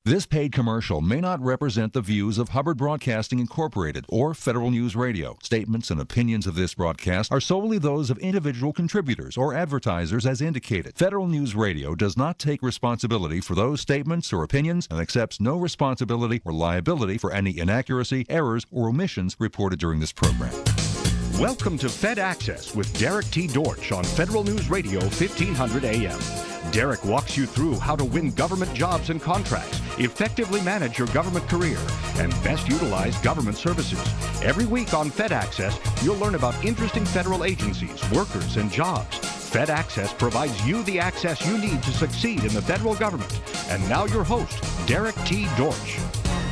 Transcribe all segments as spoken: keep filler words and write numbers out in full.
This paid commercial may not represent the views of Hubbard Broadcasting Incorporated or Federal News Radio. Statements and opinions of this broadcast are solely those of individual contributors or advertisers as indicated. Federal News Radio does not take responsibility for those statements or opinions and accepts no responsibility or liability for any inaccuracy, errors, or omissions reported during this program. Welcome to Fed Access with Derek T. Dortch on Federal News Radio fifteen hundred A M. Derek walks you through how to win government jobs and contracts, effectively manage your government career, and best utilize government services. Every week on Fed Access, you'll learn about interesting federal agencies, workers, and jobs. Fed Access provides you the access you need to succeed in the federal government. And now your host, Derek T. Dortch.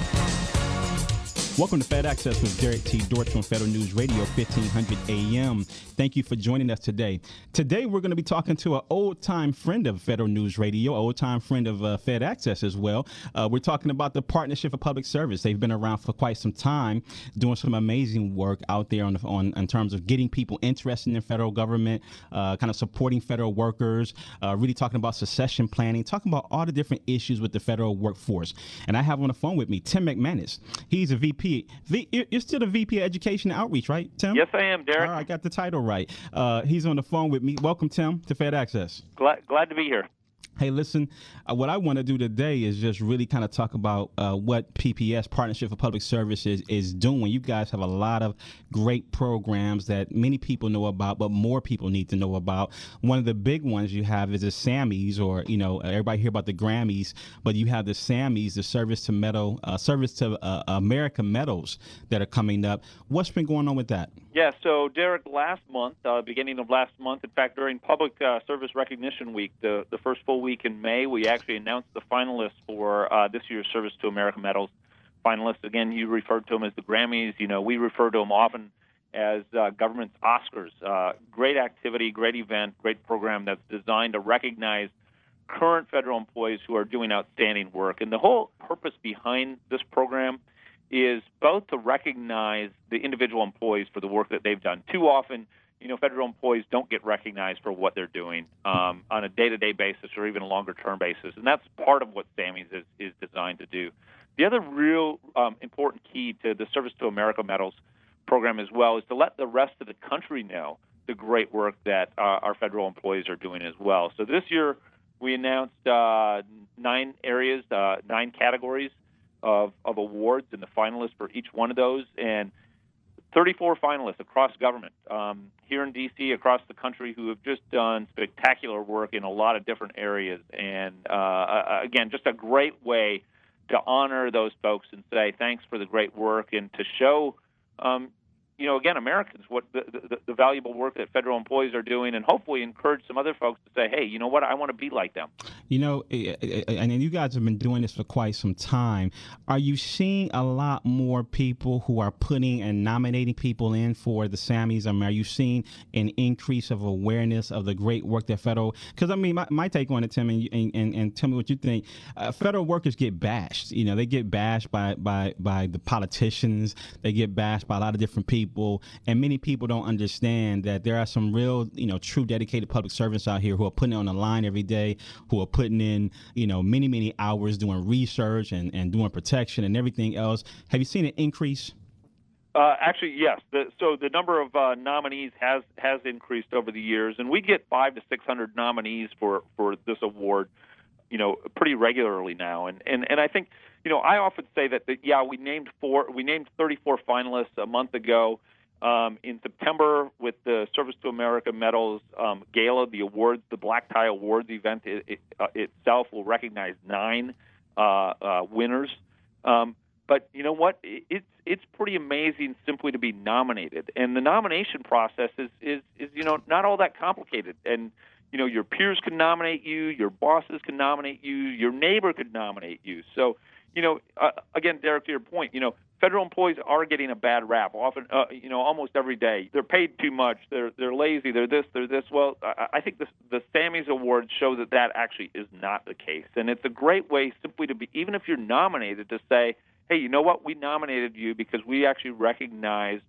Welcome to Fed Access with Derek T. Dortch on Federal News Radio fifteen hundred A M. Thank you for joining us today. Today we're going to be talking to an old-time friend of Federal News Radio, old-time friend of uh, Fed Access as well. Uh, we're talking about the Partnership for Public Service. They've been around for quite some time, doing some amazing work out there on, the, on in terms of getting people interested in the federal government, uh, kind of supporting federal workers, uh, really talking about succession planning, talking about all the different issues with the federal workforce. And I have on the phone with me Tim McManus. He's a V P. V, you're still the V P of Education and Outreach, right, Tim? Yes, I am, Derek. All right, I got the title right. Uh, he's on the phone with me. Welcome, Tim, to Fed Access. Glad, glad to be here. Hey, listen, uh, what I want to do today is just really kind of talk about uh, what P P S, Partnership for Public Service, is, is doing. You guys have a lot of great programs that many people know about, but more people need to know about. One of the big ones you have is the SAMMys, or, you know, everybody hear about the Grammys, but you have the SAMMys, the Service to Medal, uh, Service to uh, America medals that are coming up. What's been going on with that? Yeah, so Derek, last month, uh, beginning of last month, in fact, during Public uh, Service Recognition Week, the, the first full week in May, we actually announced the finalists for uh, this year's Service to America medals. Finalists, again, you referred to them as the Grammys. You know, we refer to them often as uh, government's Oscars. Uh, great activity, great event, great program that's designed to recognize current federal employees who are doing outstanding work. And the whole purpose behind this program is both to recognize the individual employees for the work that they've done. Too often, you know, federal employees don't get recognized for what they're doing um, on a day-to-day basis or even a longer-term basis, and that's part of what SAMMys is, is designed to do. The other real um, important key to the Service to America Medals program as well is to let the rest of the country know the great work that uh, our federal employees are doing as well. So this year we announced uh, nine areas, uh, nine categories of, of awards and the finalists for each one of those, and thirty-four finalists across government um, here in D C, across the country, who have just done spectacular work in a lot of different areas. And uh, again, just a great way to honor those folks and say thanks for the great work, and to show, um, you know, again, Americans what the, the, the valuable work that federal employees are doing, and hopefully encourage some other folks to say, hey, you know what, I want to be like them. You know, and you guys have been doing this for quite some time. Are you seeing a lot more people who are putting and nominating people in for the SAMMys? I mean, are you seeing an increase of awareness of the great work that federal? Because I mean, my, my take on it, Tim, and, and and tell me what you think. Uh, federal workers get bashed. You know, they get bashed by by by the politicians. They get bashed by a lot of different people, and many people don't understand that there are some real, you know, true dedicated public servants out here who are putting it on the line every day, who are putting in, you know, many, many hours doing research and, and doing protection and everything else. Have you seen an increase? Uh, actually, yes. The, so the number of uh, nominees has has increased over the years, and we get five to six hundred nominees for, for this award, you know, pretty regularly now. And, and and I think, you know, I often say that, that yeah, we named four, we named thirty-four finalists a month ago. Um, in September, with the Service to America Medals um, Gala, the awards, the Black Tie Awards event it, it, uh, itself will recognize nine uh, uh, winners. Um, but you know what? It, it's it's pretty amazing simply to be nominated, and the nomination process is, is is you know not all that complicated. And you know your peers can nominate you, your bosses can nominate you, your neighbor could nominate you. So you know, uh, again, Derek, to your point, you know. Federal employees are getting a bad rap often, uh, you know, almost every day. They're paid too much. They're they're lazy. They're this. They're this. Well, I, I think the the SAMMys Awards show that that actually is not the case, and it's a great way simply to be, even if you're nominated, to say, hey, you know what? We nominated you because we actually recognized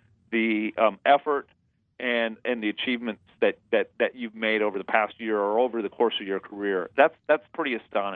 the um, effort and and the achievements that, that, that you've made over the past year or over the course of your career. That's that's pretty astonishing.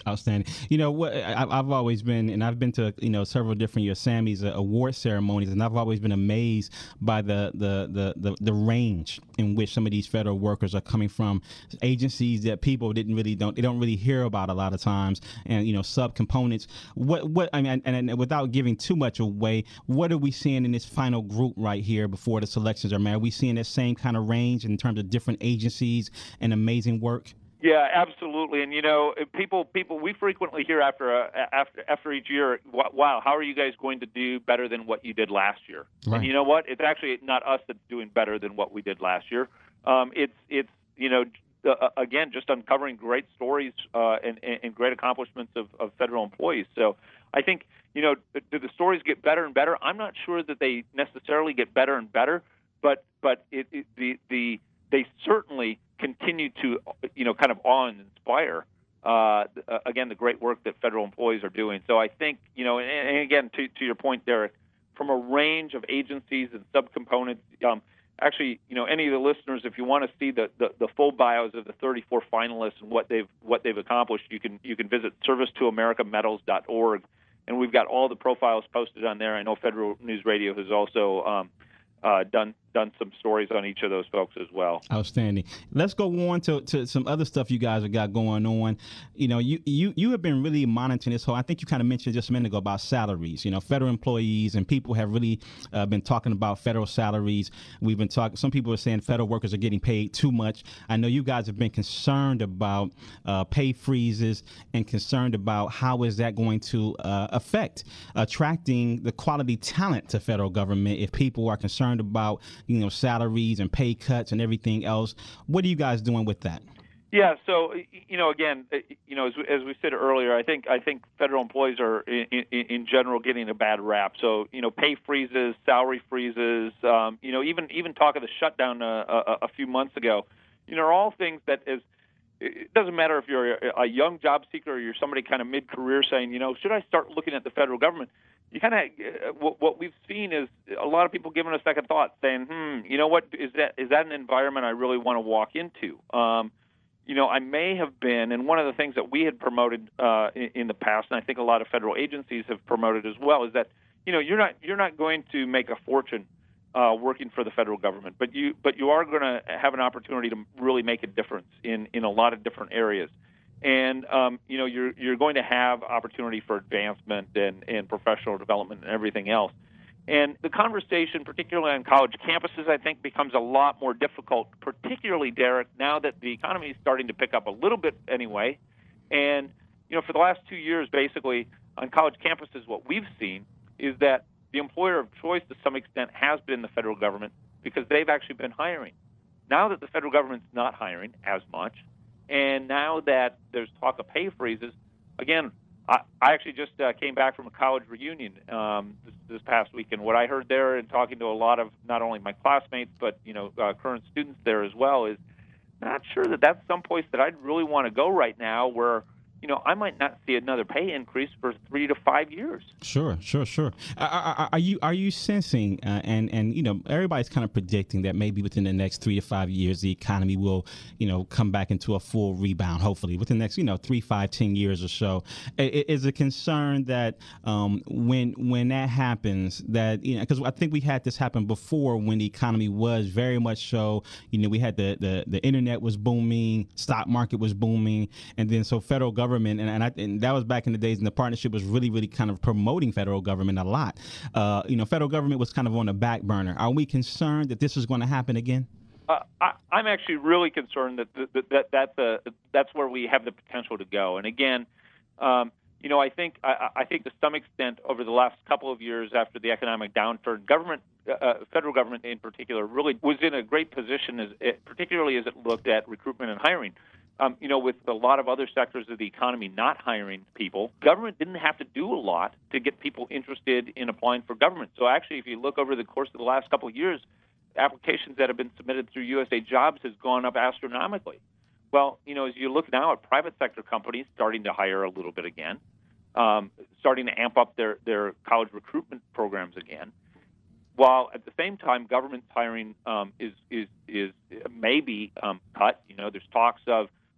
Outstanding. You know what? I, I've always been, and I've been to you know several different Yosemite's uh, award ceremonies, and I've always been amazed by the the, the the the range in which some of these federal workers are coming from, agencies that people didn't really don't they don't really hear about a lot of times, and you know subcomponents. What what I mean, and, and without giving too much away, what are we seeing in this final group right here before the selections are made? Are we seeing that same kind of range in terms of different agencies and amazing work? Yeah, absolutely. And you know, people, people, we frequently hear after a, after after each year, wow, how are you guys going to do better than what you did last year? Right. And you know what? It's actually not us that's doing better than what we did last year. Um, it's it's you know, uh, again, just uncovering great stories uh, and, and great accomplishments of, of federal employees. So I think you know, do the stories get better and better? I'm not sure that they necessarily get better and better, but but it, it, the the they certainly continue to, you know, kind of awe and inspire, uh, again, the great work that federal employees are doing. So I think, you know, and, and again, to, to your point, Derek, from a range of agencies and subcomponents, um, actually, you know, any of the listeners, if you want to see the, the, the full bios of the thirty-four finalists and what they've what they've accomplished, you can you can visit service to america medals dot org, and we've got all the profiles posted on there. I know Federal News Radio has also um, uh, done done some stories on each of those folks as well. Outstanding. Let's go on to, to some other stuff you guys have got going on. You know, you, you, you have been really monitoring this whole, I think you kind of mentioned just a minute ago about salaries. You know, federal employees and people have really uh, been talking about federal salaries. We've been talking, some people are saying federal workers are getting paid too much. I know you guys have been concerned about uh, pay freezes and concerned about how is that going to uh, affect attracting the quality talent to federal government if people are concerned about you know, salaries and pay cuts and everything else. What are you guys doing with that? Yeah, so you know, again, you know, as, as we said earlier, I think I think federal employees are in, in, in general getting a bad rap. So you know, pay freezes, salary freezes, um, you know, even even talk of the shutdown a, a, a few months ago, you know, are all things that is. It doesn't matter if you're a young job seeker or you're somebody kind of mid-career saying, you know, should I start looking at the federal government? You kind of what, what we've seen is a lot of people giving a second thought, saying, hmm, you know what, is that is that an environment I really want to walk into? Um, you know, I may have been, and one of the things that we had promoted uh, in, in the past, and I think a lot of federal agencies have promoted as well, is that you know you're not you're not going to make a fortune Uh, working for the federal government, but you but you are going to have an opportunity to really make a difference in, in a lot of different areas, and um, you know you're you're going to have opportunity for advancement and, and professional development and everything else, and the conversation, particularly on college campuses, I think becomes a lot more difficult, particularly Derek, now that the economy is starting to pick up a little bit anyway, and you know for the last two years, basically on college campuses, what we've seen is that the employer of choice, to some extent, has been the federal government because they've actually been hiring. Now that the federal government's not hiring as much, and now that there's talk of pay freezes, again, I, I actually just uh, came back from a college reunion um, this, this past weekend. What I heard there and talking to a lot of not only my classmates but you know uh, current students there as well is not sure that that's some place that I'd really want to go right now where you know, I might not see another pay increase for three to five years. Sure, sure, sure. Are, are, are you are you sensing uh, and and you know everybody's kind of predicting that maybe within the next three to five years the economy will you know come back into a full rebound. Hopefully within the next you know three, five, ten years or so. Is a concern that um, when when that happens that you know because I think we had this happen before when the economy was very much so you know we had the the the internet was booming, stock market was booming, and then so federal government. And, and, I, and that was back in the days, and the partnership was really, really kind of promoting federal government a lot. Uh, you know, federal government was kind of on the back burner. Are we concerned that this is going to happen again? Uh, I, I'm actually really concerned that that, that that's a, that's where we have the potential to go. And again, um, you know, I think I, I think to some extent over the last couple of years after the economic downturn, government, uh, federal government in particular, really was in a great position, as it, particularly as it looked at recruitment and hiring. Um, you know, with a lot of other sectors of the economy not hiring people, government didn't have to do a lot to get people interested in applying for government. So actually, if you look over the course of the last couple of years, applications that have been submitted through U S A Jobs has gone up astronomically. Well, you know, as you look now at private sector companies starting to hire a little bit again, um, starting to amp up their, their college recruitment programs again, while at the same time government hiring um, is is is maybe um, cut. You know, there's talks of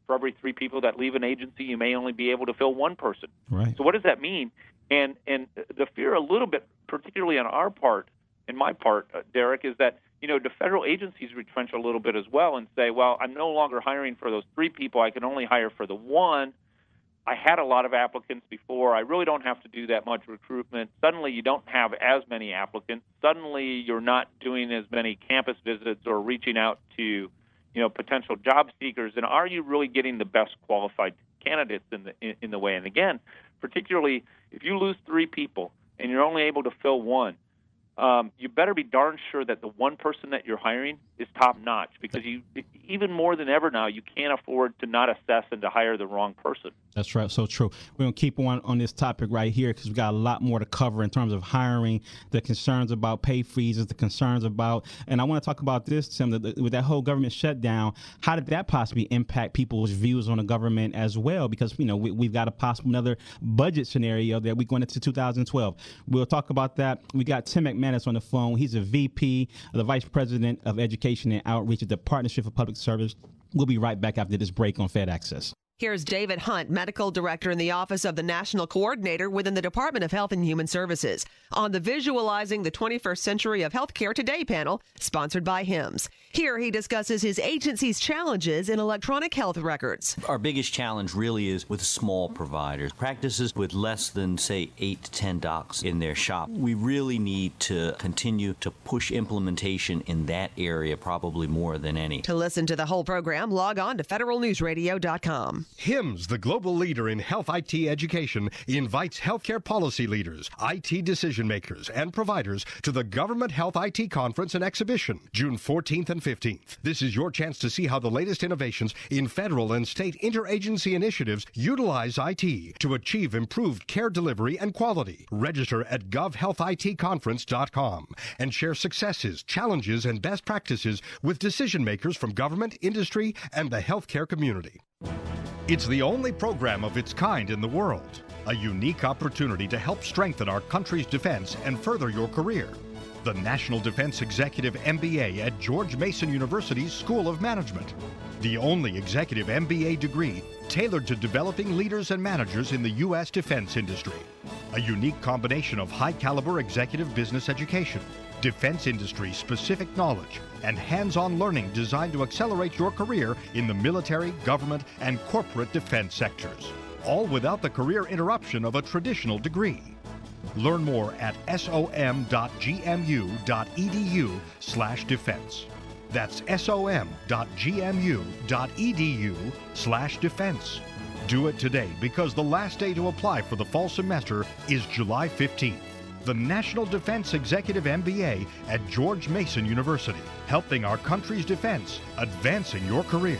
for every three people that leave an agency, you may only be able to fill one person. Right. So what does that mean? And and the fear a little bit, particularly on our part, in my part, uh, Derek, is that, you know, the federal agencies retrench a little bit as well and say, well, I'm no longer hiring for those three people. I can only hire for the one. I had a lot of applicants before. I really don't have to do that much recruitment. Suddenly you don't have as many applicants. Suddenly you're not doing as many campus visits or reaching out to, you know, potential job seekers. And are you really getting the best qualified candidates in the in, in the way? And again, particularly if you lose three people and you're only able to fill one, Um, you better be darn sure that the one person that you're hiring is top-notch, because you, even more than ever now, you can't afford to not assess and to hire the wrong person. That's right. So true. We're going to keep on on this topic right here because we've got a lot more to cover in terms of hiring, the concerns about pay freezes, the concerns about, and I want to talk about this, Tim, the, the, with that whole government shutdown, how did that possibly impact people's views on the government as well? Because, you know, we, we've got a possible another budget scenario that we're going into two thousand twelve. We'll talk about that. We got Tim McManus on the phone. He's a V P, the Vice President of Education and Outreach at the Partnership for Public Service. We'll be right back after this break on Fed Access. Here's David Hunt, Medical Director in the Office of the National Coordinator within the Department of Health and Human Services, on the Visualizing the twenty-first Century of Healthcare Today panel, sponsored by H I M S. Here he discusses his agency's challenges in electronic health records. Our biggest challenge really is with small providers, practices with less than, say, eight to ten docs in their shop. We really need to continue to push implementation in that area, probably more than any. To listen to the whole program, log on to federal news radio dot com. H I M S, the global leader in health I T education, invites healthcare policy leaders, I T decision makers, and providers to the Government Health I T Conference and Exhibition, June fourteenth and fifteenth. This is your chance to see how the latest innovations in federal and state interagency initiatives utilize I T to achieve improved care delivery and quality. Register at gov health I T conference dot com and share successes, challenges, and best practices with decision makers from government, industry, and the healthcare community. It's the only program of its kind in the world, a unique opportunity to help strengthen our country's defense and further your career. The National Defense Executive M B A at George Mason University's School of Management, the only executive M B A degree tailored to developing leaders and managers in the U S defense industry. A unique combination of high-caliber executive business education, defense industry specific knowledge, and hands-on learning designed to accelerate your career in the military, government, and corporate defense sectors, all without the career interruption of a traditional degree. Learn more at som dot g m u dot e d u slash defense. That's som dot g m u dot e d u slash defense. Do it today, because the last day to apply for the fall semester is July fifteenth. The National Defense Executive M B A at George Mason University, helping our country's defense, advancing your career.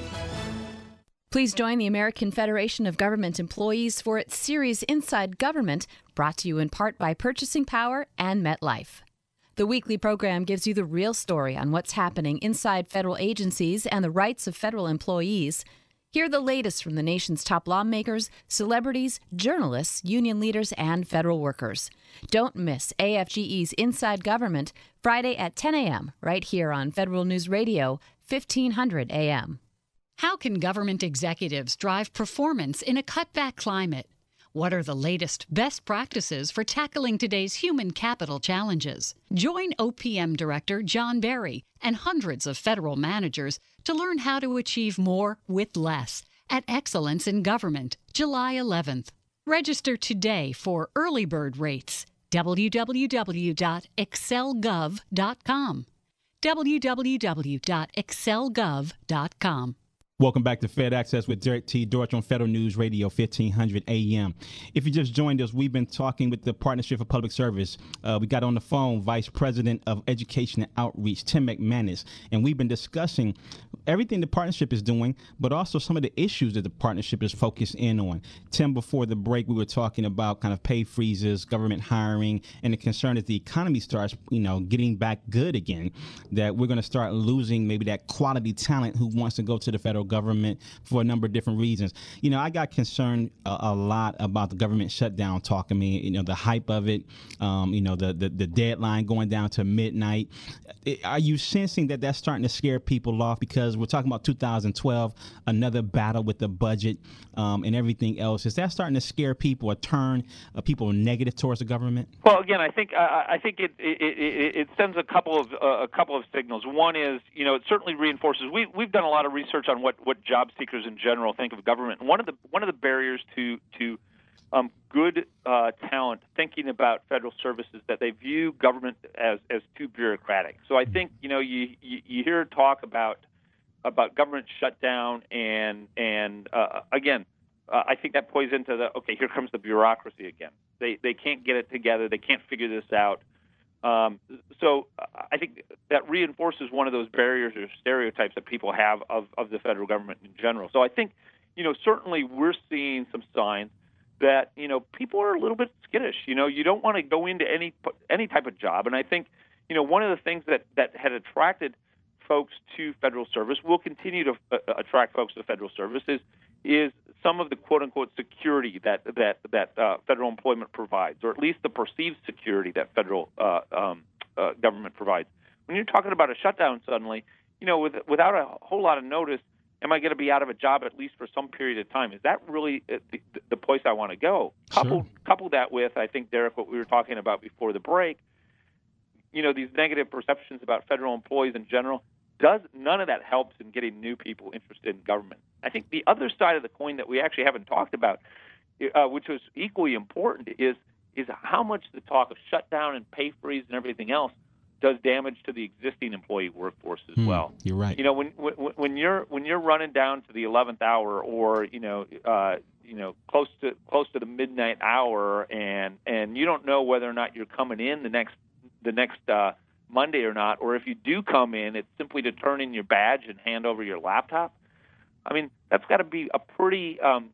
Please join the American Federation of Government Employees for its series Inside Government, brought to you in part by Purchasing Power and MetLife. The weekly program gives you the real story on what's happening inside federal agencies and the rights of federal employees. Hear the latest from the nation's top lawmakers, celebrities, journalists, union leaders, and federal workers. Don't miss A F G E's Inside Government, Friday at ten a.m., right here on Federal News Radio, fifteen hundred A M. How can government executives drive performance in a cutback climate? What are the latest best practices for tackling today's human capital challenges? Join O P M Director John Berry and hundreds of federal managers to learn how to achieve more with less at Excellence in Government, July eleventh. Register today for early bird rates. w w w dot excel gov dot com. w w w dot excel gov dot com. Welcome back to Fed Access with Derek T. Dortch on Federal News Radio, fifteen hundred A M. If you just joined us, we've been talking with the Partnership for Public Service. Uh, we got on the phone Vice President of Education and Outreach, Tim McManus, and we've been discussing everything the partnership is doing, but also some of the issues that the partnership is focused in on. Tim, before the break, we were talking about kind of pay freezes, government hiring, and the concern as the economy starts, you know, getting back good again, that we're going to start losing maybe that quality talent who wants to go to the federal government for a number of different reasons. You know, I got concerned a, a lot about the government shutdown talk. I mean, you know, the hype of it, um, you know, the, the, the deadline going down to midnight. Are you sensing that that's starting to scare people off? Because we're talking about two thousand twelve, another battle with the budget um, and everything else. Is that starting to scare people or turn uh, people negative towards the government? Well, again, I think uh, I think it, it it it sends a couple of uh, a couple of signals. One is, you know, it certainly reinforces. We we've done a lot of research on what, what job seekers in general think of government. And one of the one of the barriers to to um, good uh, talent thinking about federal services that they view government as as too bureaucratic. So I think, you know, you you, you hear talk about about government shutdown and and uh, again. Uh, I think that plays into the, okay, here comes the bureaucracy again. They they can't get it together. They can't figure this out. Um, so I think that reinforces one of those barriers or stereotypes that people have of, of the federal government in general. So I think, you know, certainly we're seeing some signs that, you know, people are a little bit skittish. You know, you don't want to go into any any type of job. And I think, you know, one of the things that, that had attracted folks to federal service, will continue to uh, attract folks to federal service, is is some of the quote-unquote security that that that uh, federal employment provides, or at least the perceived security that federal uh, um, uh, government provides. When you're talking about a shutdown suddenly, you know, with, without a whole lot of notice, am I going to be out of a job at least for some period of time? Is that really the, the place I want to go? Couple, sure. Couple that with, I think, Derek, what we were talking about before the break, you know, these negative perceptions about federal employees in general, does none of that helps in getting new people interested in government. I think the other side of the coin that we actually haven't talked about, uh, which was equally important, is is how much the talk of shutdown and pay freeze and everything else does damage to the existing employee workforce as hmm, well. You're right. You know, when when, when you're when you're running down to the eleventh hour, or you know, uh, you know, close to close to the midnight hour, and and you don't know whether or not you're coming in the next the next uh, Monday or not, or if you do come in, it's simply to turn in your badge and hand over your laptop. I mean, that's got to be a pretty um,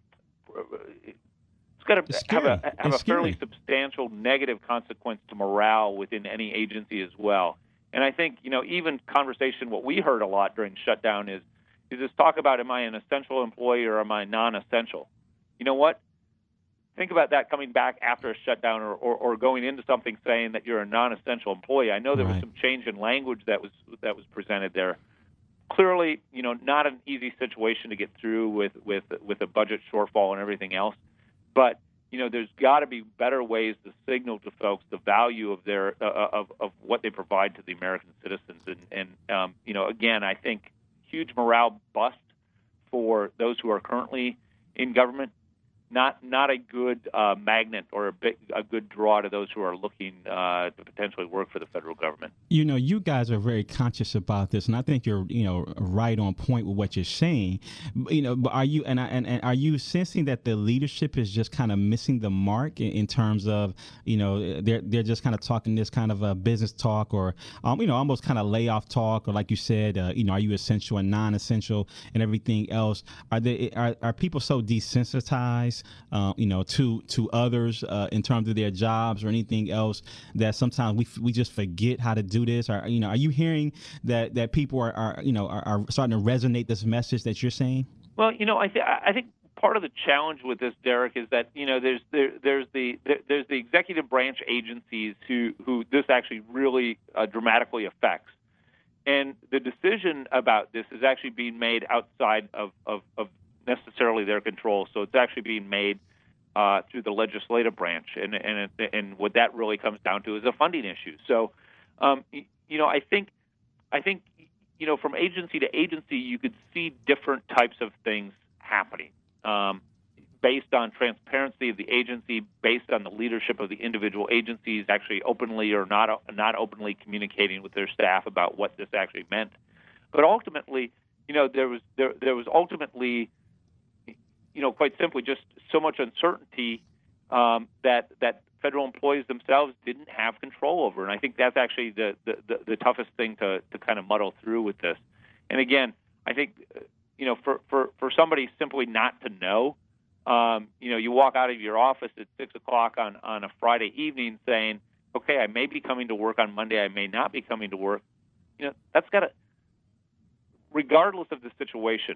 it's got to have a have it's a fairly scary. substantial negative consequence to morale within any agency as well. And I think, you know, even conversation, what we heard a lot during shutdown is is this talk about, am I an essential employee or am I non-essential? You know what? Think about that coming back after a shutdown, or, or, or going into something saying that you're a non-essential employee. I know there right. was some change in language that was that was presented there. Clearly, you know, not an easy situation to get through with, with, with a budget shortfall and everything else. But, you know, there's got to be better ways to signal to folks the value of their uh, of, of what they provide to the American citizens. And, and um, you know, again, I think huge morale bust for those who are currently in government. Not not a good uh, magnet or a, big, a good draw to those who are looking uh, to potentially work for the federal government. You know, you guys are very conscious about this, and I think you're, you know, right on point with what you're saying. You know, but are you and, I, and and are you sensing that the leadership is just kind of missing the mark in, in terms of, you know, they're they're just kind of talking this kind of a business talk, or um, you know, almost kind of layoff talk, or like you said, uh, you know, are you essential and non-essential and everything else? Are they are are people so desensitized? Uh, you know, to to others uh, in terms of their jobs or anything else, that sometimes we we just forget how to do this? Or, you know, are you hearing that that people are, are you know are, are starting to resonate this message that you're saying? Well, you know, I th- I think part of the challenge with this, Derek, is that, you know, there's there, there's the there, there's the executive branch agencies who who this actually really uh, dramatically affects. And the decision about this is actually being made outside of, of, of necessarily their control. So it's actually being made uh, through the legislative branch, and and and what that really comes down to is a funding issue. So, um, you know, I think I think you know, from agency to agency, you could see different types of things happening um, based on transparency of the agency, based on the leadership of the individual agencies actually openly or not not openly communicating with their staff about what this actually meant. But ultimately, you know, there was there there was ultimately, you know, quite simply just so much uncertainty um, that that federal employees themselves didn't have control over. And I think that's actually the, the, the, the toughest thing to, to kind of muddle through with this. And again, I think, you know, for, for, for somebody simply not to know, um, you know, you walk out of your office at six o'clock on, on a Friday evening saying, okay, I may be coming to work on Monday, I may not be coming to work. You know, that's got to, regardless of the situation,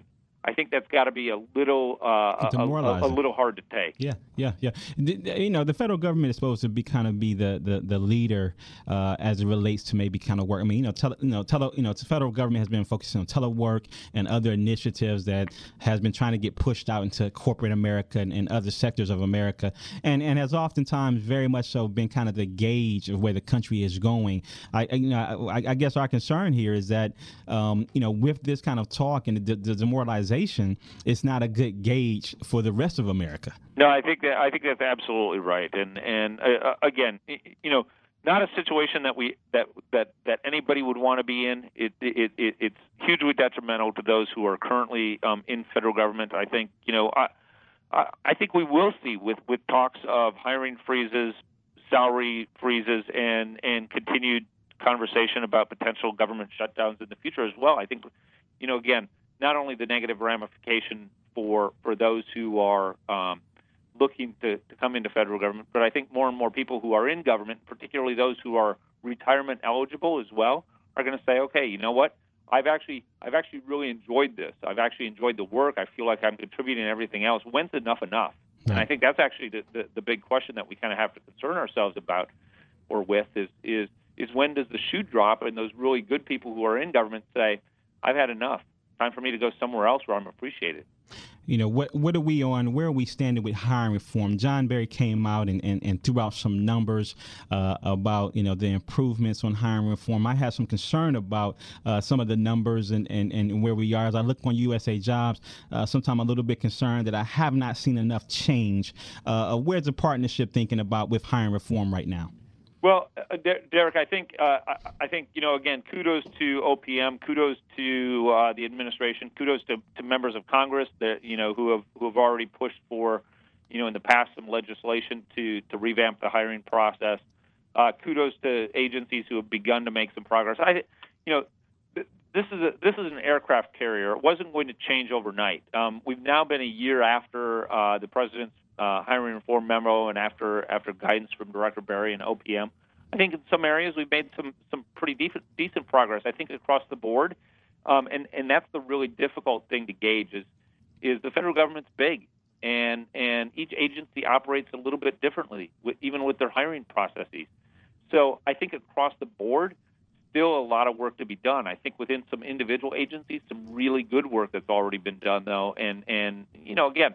I think that's got to be a little uh, a, a, a little hard to take. Yeah, yeah, yeah. The, you know, the federal government is supposed to be kind of be the the, the leader uh, as it relates to maybe kind of work. I mean, you know, tele, you know, tele, you know, the federal government has been focusing on telework and other initiatives that has been trying to get pushed out into corporate America and, and other sectors of America, and and has oftentimes very much so been kind of the gauge of where the country is going. I, I you know, I, I guess our concern here is that um, you know, with this kind of talk and the, the demoralization, it's not a good gauge for the rest of America. No, I think that I think that's absolutely right. And and uh, again, you know, not a situation that we that that, that anybody would want to be in. It, it, it it's hugely detrimental to those who are currently um, in federal government. I think you know I I, I think we will see with, with talks of hiring freezes, salary freezes, and and continued conversation about potential government shutdowns in the future as well. I think you know again. Not only the negative ramification for for those who are um, looking to, to come into federal government, but I think more and more people who are in government, particularly those who are retirement eligible as well, are going to say, okay, you know what? I've actually I've actually really enjoyed this. I've actually enjoyed the work. I feel like I'm contributing and everything else. When's enough enough? Right. And I think that's actually the, the, the big question that we kind of have to concern ourselves about or with is is is when does the shoe drop and those really good people who are in government say, I've had enough. Time for me to go somewhere else where I'm appreciated. You know, what what are we on? Where are we standing with hiring reform? John Berry came out and, and, and threw out some numbers uh, about, you know, the improvements on hiring reform. I have some concern about uh, some of the numbers and, and, and where we are. As I look on U S A Jobs, uh, sometimes I'm a little bit concerned that I have not seen enough change. Uh, where's the partnership thinking about with hiring reform right now? Well, uh, Derek, I think uh, I, I think you know again, kudos to O P M, kudos to uh, the administration, kudos to, to members of Congress that you know who have who have already pushed for, you know, in the past some legislation to to revamp the hiring process. Uh, kudos to agencies who have begun to make some progress. I, you know, th- this is a, this is an aircraft carrier. It wasn't going to change overnight. Um, we've now been a year after uh, the president's Uh, hiring reform memo and after after guidance from Director Berry and O P M. I think in some areas we've made some some pretty decent decent progress. I think across the board, um, and and that's the really difficult thing to gauge is is the federal government's big and and each agency operates a little bit differently, with, even with their hiring processes. So I think across the board, still a lot of work to be done. I think within some individual agencies, some really good work that's already been done though, and and you know again.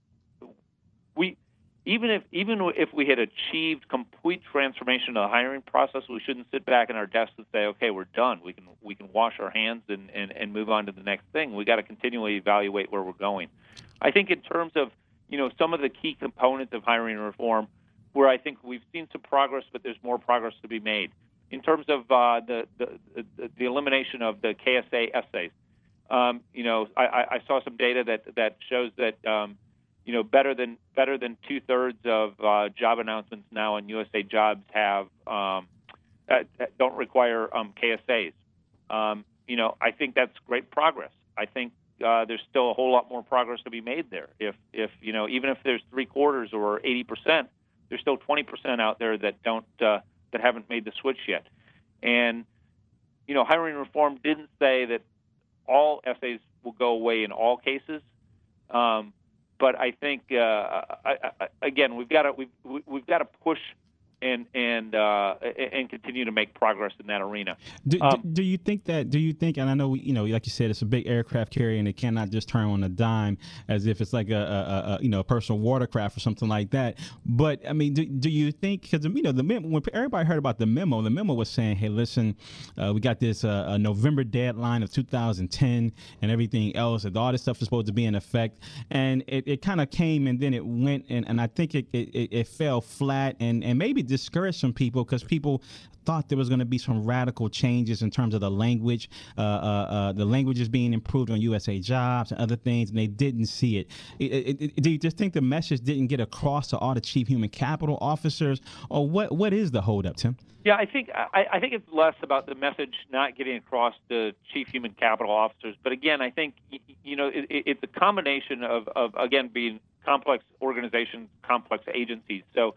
We, even if even if we had achieved complete transformation of the hiring process, we shouldn't sit back in our desks and say, "Okay, we're done. We can we can wash our hands and, and, and move on to the next thing." We got to continually evaluate where we're going. I think in terms of you know some of the key components of hiring reform, where I think we've seen some progress, but there's more progress to be made. In terms of uh, the, the the the elimination of the K S A essays, um, you know, I, I saw some data that that shows that. Um, You know, better than better than two thirds of uh, job announcements now on U S A Jobs have um, uh, don't require um, K S As. Um, you know, I think that's great progress. I think uh, there's still a whole lot more progress to be made there. If if you know, even if there's three quarters or eighty percent, there's still twenty percent out there that don't uh, that haven't made the switch yet. And you know, hiring reform didn't say that all essays will go away in all cases. Um, But I think uh, I, I, again we've got to we've we've got to push and and uh, and continue to make progress in that arena. Do, um, do, do you think that? Do you think? And I know you know, like you said, it's a big aircraft carrier, and it cannot just turn on a dime as if it's like a, a, a you know a personal watercraft or something like that. But I mean, do, do you think? Because you know, the memo, when everybody heard about the memo, the memo was saying, "Hey, listen, uh, we got this uh, a November deadline of two thousand ten, and everything else, and all this stuff is supposed to be in effect." And it, it kind of came, and then it went, and, and I think it, it it fell flat, and and maybe discouraged some people because people thought there was going to be some radical changes in terms of the language, uh, uh, uh, the languages being improved on U S A Jobs and other things, and they didn't see it. It, it, it. Do you just think the message didn't get across to all the chief human capital officers, or what? What is the holdup, Tim? Yeah, I think I, I think it's less about the message not getting across to chief human capital officers, but again, I think you know it, it's a combination of, of again being complex organizations, complex agencies. So.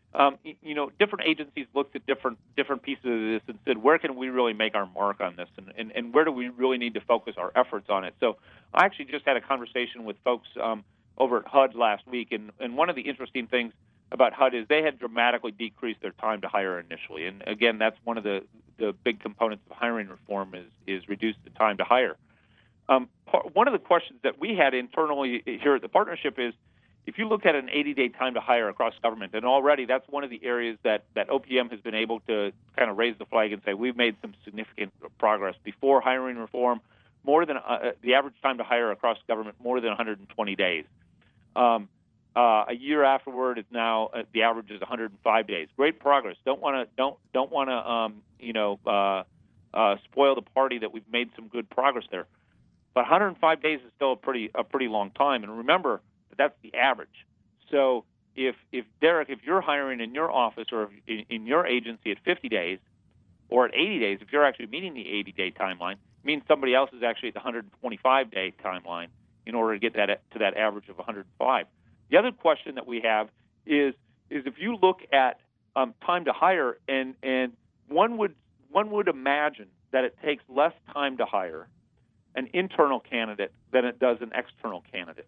um, you know, different agencies looked at different different pieces of this and said, where can we really make our mark on this, and, and, and where do we really need to focus our efforts on it? So I actually just had a conversation with folks um, over at H U D last week, and, and one of the interesting things about H U D is they had dramatically decreased their time to hire initially. And again, that's one of the, the big components of hiring reform is, is reduce the time to hire. Um, part, one of the questions that we had internally here at the partnership is, if you look at an eighty-day time to hire across government, and already that's one of the areas that, that O P M has been able to kind of raise the flag and say we've made some significant progress. Before hiring reform, more than uh, the average time to hire across government, more than one hundred twenty days. Um, uh, a year afterward, is now uh, the average is one hundred five days. Great progress. Don't want to don't don't want to um, you know uh, uh, spoil the party that we've made some good progress there. But one hundred five days is still a pretty a pretty long time. And remember, that's the average. So if, if Derek, if you're hiring in your office or in, in your agency at fifty days or at eighty days, if you're actually meeting the eighty-day timeline, it means somebody else is actually at the one hundred twenty-five day timeline in order to get that to that average of one hundred five. The other question that we have is is if you look at um, time to hire, and, and one would one would imagine that it takes less time to hire an internal candidate than it does an external candidate.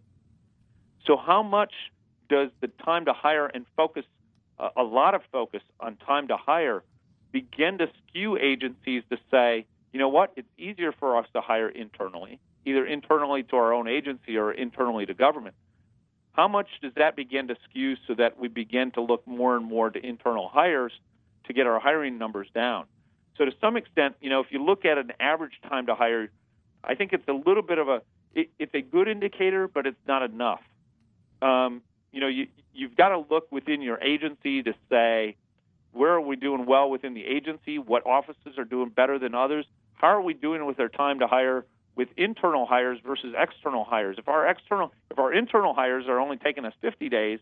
So how much does the time to hire and focus, uh, a lot of focus on time to hire, begin to skew agencies to say, you know what, it's easier for us to hire internally, either internally to our own agency or internally to government. How much does that begin to skew so that we begin to look more and more to internal hires to get our hiring numbers down? So to some extent, you know, if you look at an average time to hire, I think it's a little bit of a, it, it's a good indicator, but it's not enough. Um, you know, you, you've got to look within your agency to say, where are we doing well within the agency? What offices are doing better than others? How are we doing with our time to hire with internal hires versus external hires? If our external, if our internal hires are only taking us fifty days,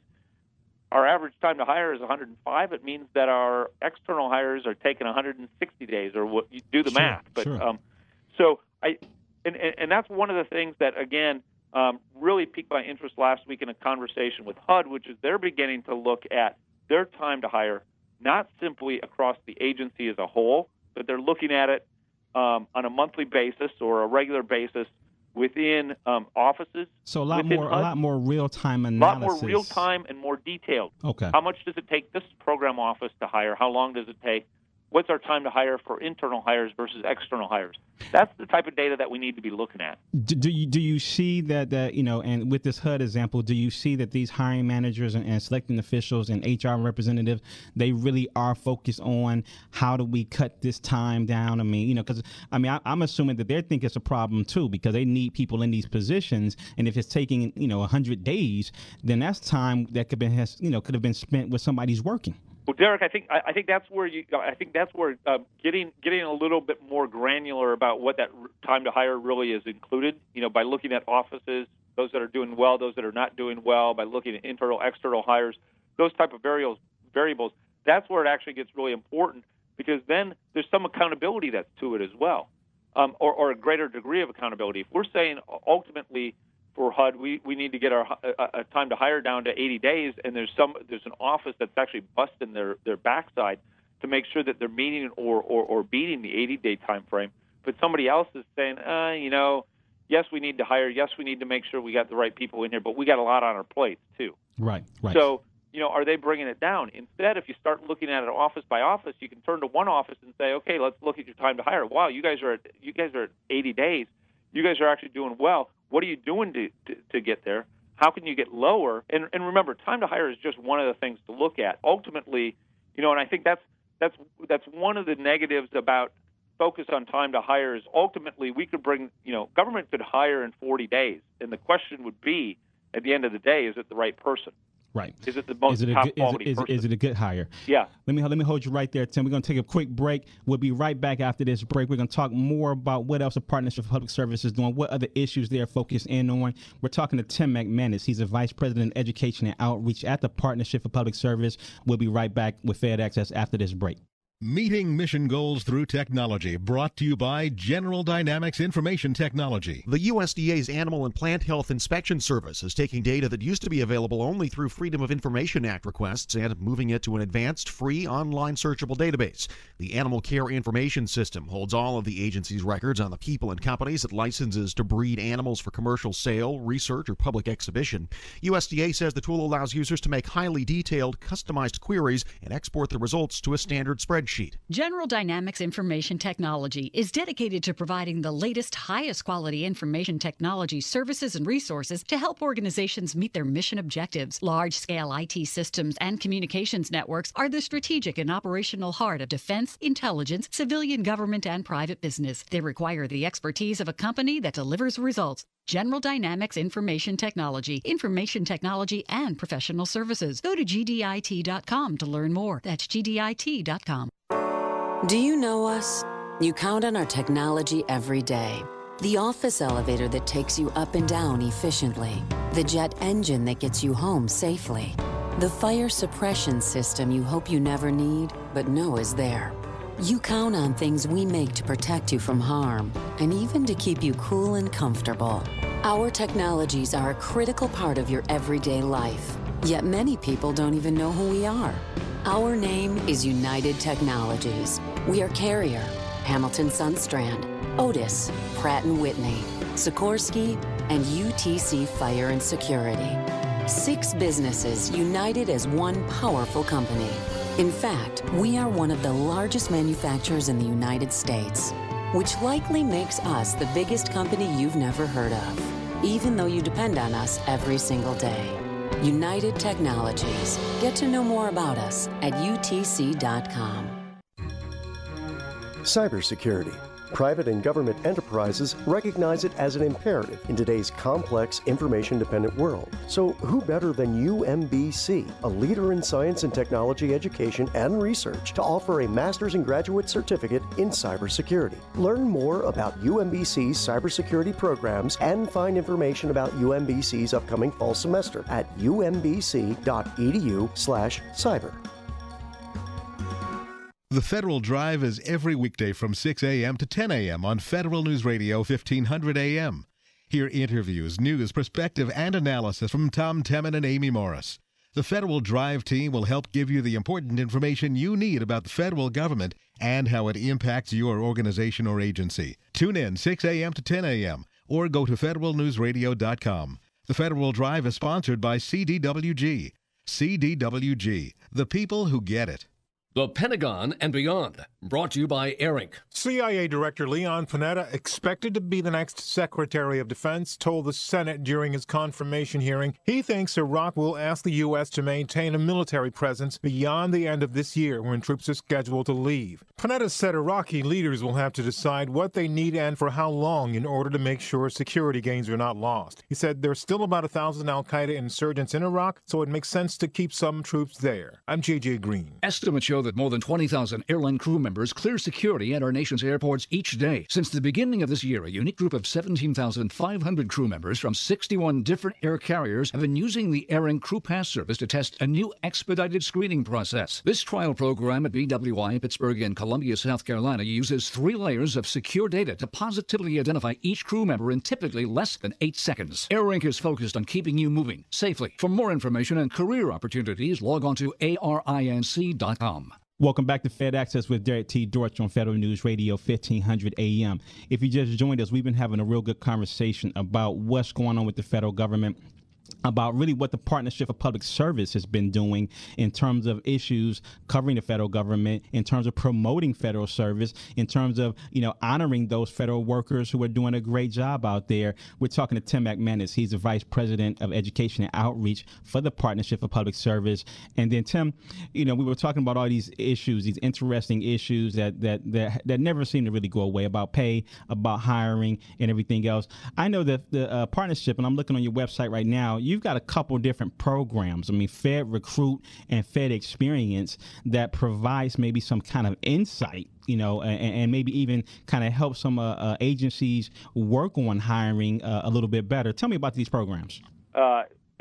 our average time to hire is one hundred five. It means that our external hires are taking one hundred sixty days, or what, you do the sure, math. But sure. um, so I, and, and and that's one of the things that again. Um, really piqued my interest last week in a conversation with H U D, which is they're beginning to look at their time to hire, not simply across the agency as a whole, but they're looking at it um, on a monthly basis or a regular basis within um, offices. So a lot more, H U D. a lot more real-time A analysis. lot more real-time and more detailed. Okay. How much does it take this program office to hire? How long does it take? What's our time to hire for internal hires versus external hires? That's the type of data that we need to be looking at. Do, do you do you see that that you know, and with this H U D example, do you see that these hiring managers and, and selecting officials and H R representatives, they really are focused on how do we cut this time down? I mean, you know, because I mean, I, I'm assuming that they think it's a problem too, because they need people in these positions, and if it's taking you know one hundred days, then that's time that could been has you know could have been spent with somebody's working. Well, Derek, I think I, I think that's where you. I think that's where uh, getting getting a little bit more granular about what that time to hire really is included. You know, by looking at offices, those that are doing well, those that are not doing well, by looking at internal, external hires, those type of variables. Variables. That's where it actually gets really important, because then there's some accountability that's to it as well, um, or, or a greater degree of accountability. If we're saying ultimately, for H U D, we, we need to get our uh, time to hire down to eighty days, and there's some there's an office that's actually busting their, their backside to make sure that they're meeting or, or, or beating the eighty-day time frame. But somebody else is saying, uh, you know, yes, we need to hire, yes, we need to make sure we got the right people in here, but we got a lot on our plates too. Right, right. So, you know, are they bringing it down? Instead, if you start looking at it office by office, you can turn to one office and say, okay, let's look at your time to hire. Wow, you guys are at, you guys are at eighty days. You guys are actually doing well. What are you doing to, to, to get there? How can you get lower? And, and remember, time to hire is just one of the things to look at. Ultimately, you know, and I think that's that's that's one of the negatives about focus on time to hire is ultimately we could bring, you know, government could hire in forty days. And the question would be, at the end of the day, is it the right person? Right. Is it the most is it top a good, quality is it, is, person? it, is it a good hire? Yeah. Let me let me hold you right there, Tim. We're going to take a quick break. We'll be right back after this break. We're going to talk more about what else the Partnership for Public Service is doing, what other issues they're focused in on. We're talking to Tim McManus. He's a Vice President of Education and Outreach at the Partnership for Public Service. We'll be right back with Fed Access after this break. Meeting mission goals through technology, brought to you by General Dynamics Information Technology. The U S D A's Animal and Plant Health Inspection Service is taking data that used to be available only through Freedom of Information Act requests and moving it to an advanced, free, online searchable database. The Animal Care Information System holds all of the agency's records on the people and companies it licenses to breed animals for commercial sale, research, or public exhibition. U S D A says the tool allows users to make highly detailed, customized queries and export the results to a standard spreadsheet. General Dynamics Information Technology is dedicated to providing the latest, highest quality information technology services and resources to help organizations meet their mission objectives. Large-scale I T systems and communications networks are the strategic and operational heart of defense, intelligence, civilian government, and private business. They require the expertise of a company that delivers results. General Dynamics Information Technology, information technology, and professional services. Go to G D I T dot com to learn more. That's G D I T dot com. Do you know us? You count on our technology every day. The office elevator that takes you up and down efficiently. The jet engine that gets you home safely. The fire suppression system you hope you never need, but know is there. You count on things we make to protect you from harm, and even to keep you cool and comfortable. Our technologies are a critical part of your everyday life, yet many people don't even know who we are. Our name is United Technologies. We are Carrier, Hamilton Sunstrand, Otis, Pratt and Whitney, Sikorsky, and U T C Fire and Security. Six businesses united as one powerful company. In fact, we are one of the largest manufacturers in the United States, which likely makes us the biggest company you've never heard of, even though you depend on us every single day. United Technologies. Get to know more about us at U T C dot com. Cybersecurity. Private and government enterprises recognize it as an imperative in today's complex, information-dependent world. So who better than U M B C, a leader in science and technology education and research, to offer a master's and graduate certificate in cybersecurity? Learn more about U M B C's cybersecurity programs and find information about U M B C's upcoming fall semester at U M B C dot E D U slash cyber. The Federal Drive is every weekday from six a.m. to ten a.m. on Federal News Radio fifteen hundred A M. Hear interviews, news, perspective, and analysis from Tom Temin and Amy Morris. The Federal Drive team will help give you the important information you need about the federal government and how it impacts your organization or agency. Tune in six a.m. to ten a.m. or go to federal news radio dot com. The Federal Drive is sponsored by C D W G. C D W G, the people who get it. The Pentagon and Beyond, brought to you by ARINC. C I A Director Leon Panetta, expected to be the next Secretary of Defense, told the Senate during his confirmation hearing he thinks Iraq will ask the U S to maintain a military presence beyond the end of this year when troops are scheduled to leave. Panetta said Iraqi leaders will have to decide what they need and for how long in order to make sure security gains are not lost. He said there's still about a thousand al-Qaeda insurgents in Iraq, so it makes sense to keep some troops there. I'm J J Green. Estimates show that more than twenty thousand airline crew members clear security at our nation's airports each day. Since the beginning of this year, a unique group of seventeen thousand five hundred crew members from sixty-one different air carriers have been using the ARINC Crew Pass service to test a new expedited screening process. This trial program at B W I, Pittsburgh, and Columbia, South Carolina uses three layers of secure data to positively identify each crew member in typically less than eight seconds. ARINC is focused on keeping you moving safely. For more information and career opportunities, log on to A R I N C dot com. Welcome back to Fed Access with Derek T. Dortch on Federal News Radio fifteen hundred A M. If you just joined us, we've been having a real good conversation about what's going on with the federal government, about really what the Partnership for Public Service has been doing in terms of issues covering the federal government, in terms of promoting federal service, in terms of, you know, honoring those federal workers who are doing a great job out there. We're talking to Tim McManus. He's the Vice President of Education and Outreach for the Partnership for Public Service. And then, Tim, you know, we were talking about all these issues, these interesting issues that that that, that never seem to really go away, about pay, about hiring, and everything else. I know that the uh, partnership, and I'm looking on your website right now, you've got a couple different programs. I mean, Fed Recruit and Fed Experience that provides maybe some kind of insight, you know, and, and maybe even kind of help some uh, uh, agencies work on hiring uh, a little bit better. Tell me about these programs. Uh,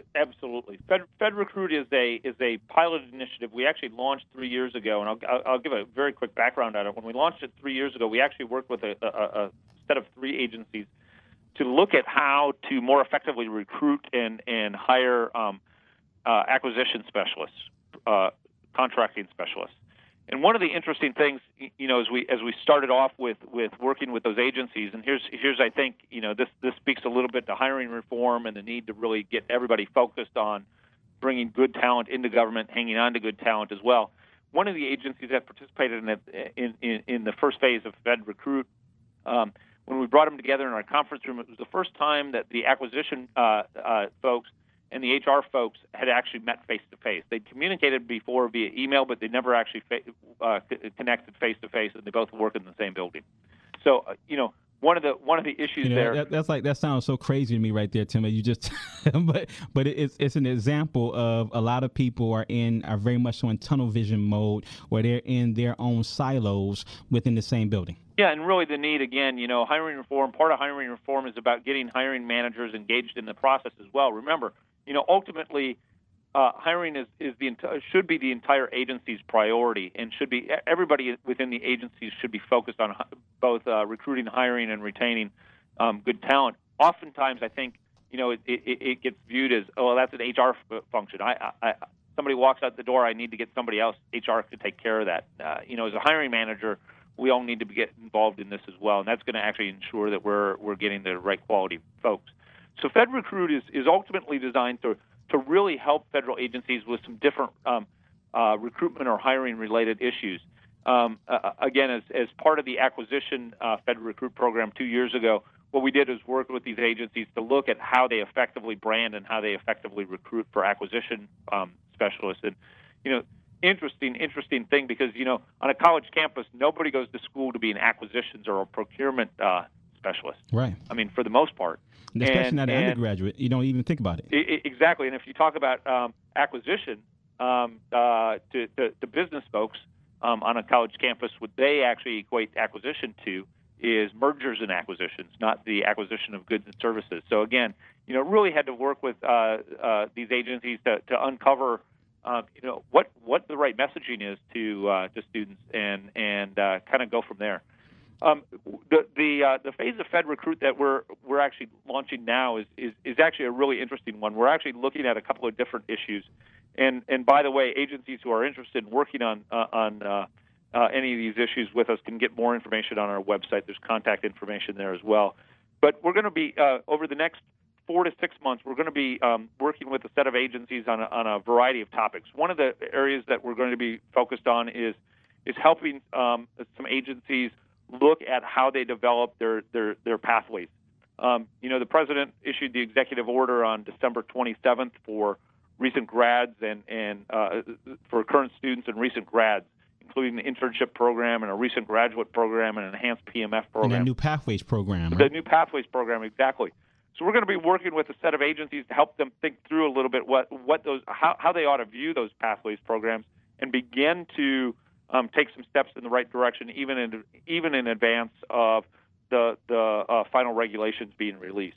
Absolutely. Fed, Fed Recruit is a is a pilot initiative we actually launched three years ago, and I'll, I'll, I'll give a very quick background on it. When we launched it three years ago, we actually worked with a, a, a set of three agencies to look at how to more effectively recruit and, and hire um, uh, acquisition specialists, uh, contracting specialists. And one of the interesting things, you know, as we as we started off with, with working with those agencies, and here's here's I think, you know, this this speaks a little bit to hiring reform and the need to really get everybody focused on bringing good talent into government, hanging on to good talent as well. One of the agencies that participated in it, in, in, in the first phase of Fed Recruit, um, when we brought them together in our conference room, it was the first time that the acquisition uh, uh, folks and the H R folks had actually met face-to-face. They'd communicated before via email, but they never actually fa- uh, connected face-to-face, and they both work in the same building. So, uh, you know, one of the one of the issues you know, there. That, that's like that sounds so crazy to me right there, Tim. You just, but but it's it's an example of a lot of people are in are very much so in tunnel vision mode, where they're in their own silos within the same building. Yeah, and really the need, again, you know, hiring reform, part of hiring reform is about getting hiring managers engaged in the process as well. Remember, you know, ultimately, uh, hiring is, is the enti- should be the entire agency's priority, and should be everybody within the agencies should be focused on both uh, recruiting, hiring, and retaining um, good talent. Oftentimes, I think, you know, it, it, it gets viewed as, oh, that's an H R f- function. I, I, somebody walks out the door, I need to get somebody else. H R could take care of that. Uh, you know, as a hiring manager, we all need to be get involved in this as well, and that's going to actually ensure that we're we're getting the right quality folks. So Fed Recruit is, is ultimately designed to to really help federal agencies with some different um, uh, recruitment or hiring related issues. Um, uh, again, as as part of the acquisition uh, Fed Recruit program two years ago, what we did is work with these agencies to look at how they effectively brand and how they effectively recruit for acquisition um, specialists. And you know. Interesting, interesting thing because, you know, on a college campus, nobody goes to school to be an acquisitions or a procurement uh, specialist. Right. I mean, for the most part. And especially and, not an and undergraduate. You don't even think about it. it exactly. And if you talk about um, acquisition um, uh, to, to, to business folks um, on a college campus, what they actually equate acquisition to is mergers and acquisitions, not the acquisition of goods and services. So, again, you know, really had to work with uh, uh, these agencies to, to uncover Um, you know what what the right messaging is to uh, to students, and and uh, kind of go from there. Um, the the uh, the phase of Fed Recruit that we're we're actually launching now is, is is actually a really interesting one. We're actually looking at a couple of different issues, and and by the way, agencies who are interested in working on uh, on uh, uh, any of these issues with us can get more information on our website. There's contact information there as well. But we're going to be uh, over the next four to six months, we're going to be um, working with a set of agencies on a, on a variety of topics. One of the areas that we're going to be focused on is is helping um, some agencies look at how they develop their their, their pathways. Um, you know, the president issued the executive order on December twenty-seventh for recent grads and and uh, for current students and recent grads, including the internship program and a recent graduate program and an enhanced P M F program. And a new Pathways program. Right? The new Pathways program, exactly. So we're going to be working with a set of agencies to help them think through a little bit what, what those how, how they ought to view those Pathways programs and begin to um, take some steps in the right direction, even in even in advance of the the uh, final regulations being released.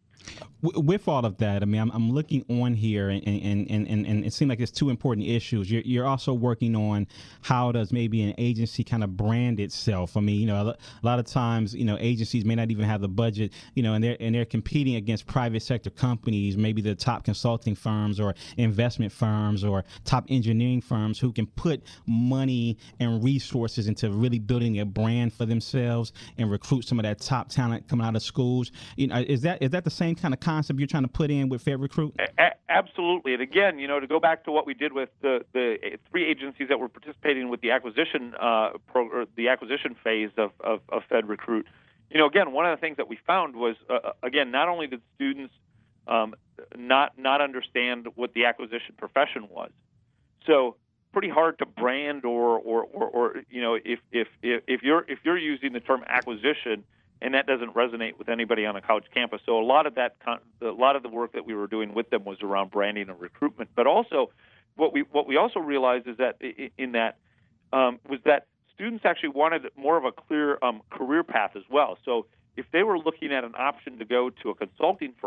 With all of that, I mean, I'm, I'm looking on here, and, and, and, and, and it seems like there's two important issues. You're, you're also working on how does maybe an agency kind of brand itself. I mean, you know, a lot of times, you know, agencies may not even have the budget, you know, and they're and they're competing against private sector companies, maybe the top consulting firms or investment firms or top engineering firms who can put money and resources into really building a brand for themselves and recruit some of that top talent coming out of schools. You know, is that is that the same kind of concept you're trying to put in with Fed Recruit? A- absolutely. And again, you know, to go back to what we did with the, the three agencies that were participating with the acquisition uh, pro- or the acquisition phase of, of, of Fed Recruit, you know, again, one of the things that we found was, uh, again, not only did students um, not not understand what the acquisition profession was, so pretty hard to brand or or, or, or you know, if, if if if you're if you're using the term acquisition, and that doesn't resonate with anybody on a college campus. So a lot of that, a lot of the work that we were doing with them was around branding and recruitment. But also, what we what we also realized is that in that um, was that students actually wanted more of a clear um, career path as well. So if they were looking at an option to go to a consulting firm,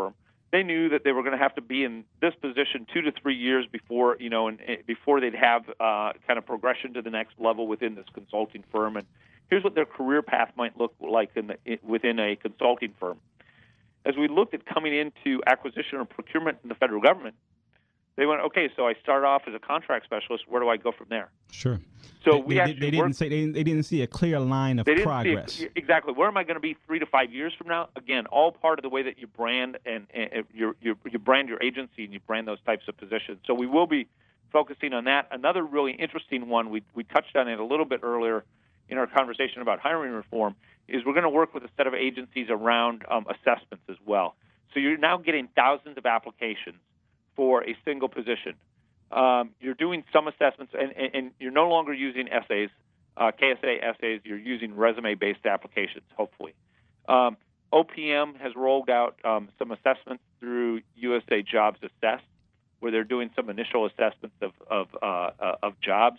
they knew that they were going to have to be in this position two to three years before, you know, and, and before they'd have uh, kind of progression to the next level within this consulting firm. And here's what their career path might look like in the, in, within a consulting firm. As we looked at coming into acquisition or procurement in the federal government, they went, okay, so I start off as a contract specialist. Where do I go from there? Sure. So they, we they, actually they didn't say they, they didn't see a clear line of they didn't progress. See a, exactly. Where am I going to be three to five years from now? Again, all part of the way that you brand and, and you you you brand your agency and you brand those types of positions. So we will be focusing on that. Another really interesting one, we we touched on it a little bit earlier in our conversation about hiring reform, is we're going to work with a set of agencies around um, assessments as well. So you're now getting thousands of applications for a single position. Um, you're doing some assessments, and, and, and you're no longer using essays, uh, K S A essays. You're using resume-based applications, hopefully. Um, O P M has rolled out um, some assessments through U S A Jobs Assess, where they're doing some initial assessments of of, uh, uh, of jobs.